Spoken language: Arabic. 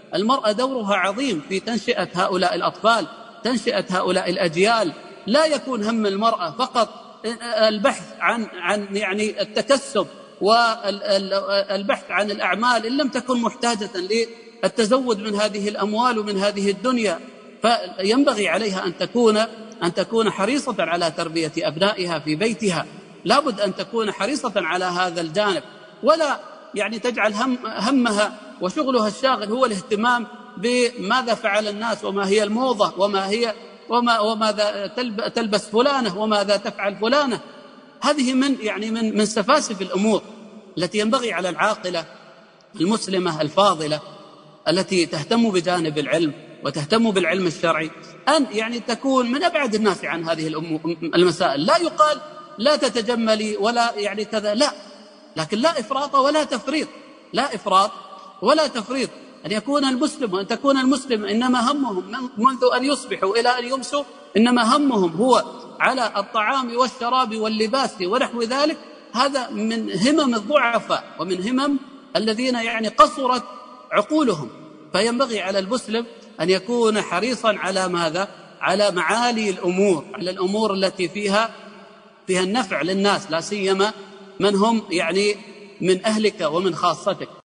المرأة دورها عظيم في تنشئة هؤلاء الأطفال، تنشئة هؤلاء الأجيال. لا يكون هم المرأة فقط البحث عن يعني التكسب والبحث عن الأعمال إن لم تكن محتاجة للتزود من هذه الأموال ومن هذه الدنيا. فينبغي عليها أن تكون حريصة على تربية أبنائها في بيتها، لابد أن تكون حريصة على هذا الجانب، ولا يعني تجعل همها وشغلها الشاغل هو الاهتمام بماذا فعل الناس وما هي الموضة وماذا تلبس فلانة وماذا تفعل فلانة. هذه من سفاسف الأمور التي ينبغي على العاقلة المسلمة الفاضلة التي تهتم بجانب العلم وتهتم بالعلم الشرعي أن يعني تكون من أبعد الناس عن هذه المسائل. لا يقال لا تتجملي ولا يعني كذا، لا، لكن لا إفراط ولا تفريط، لا إفراط ولا تفريط. أن يكون المسلم وأن تكون المسلم إنما همهم منذ أن يصبحوا إلى أن يمسوا إنما همهم هو على الطعام والشراب واللباس ونحو ذلك. هذا من همم الضعفاء ومن همم الذين يعني قصرت عقولهم. فينبغي على المسلم أن يكون حريصا على ماذا؟ على معالي الأمور، على الأمور التي فيها النفع للناس، لا سيما من هم يعني من أهلك ومن خاصتك.